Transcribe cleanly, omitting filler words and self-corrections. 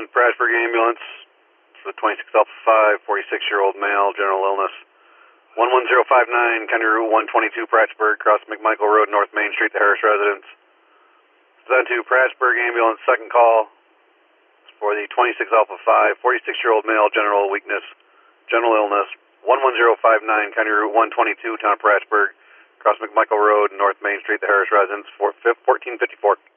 1 Prattsburg ambulance for the 26 Alpha 5, 46-year-old male, general illness. 11059, County Route 122, Prattsburg, across McMichael Road, North Main Street, the Harris residence. 72 Prattsburg ambulance, second call for the 26 Alpha 5, 46-year-old male, general weakness, general illness. 11059, County Route 122, Town of Prattsburg, across McMichael Road, North Main Street, the Harris residence, 1454.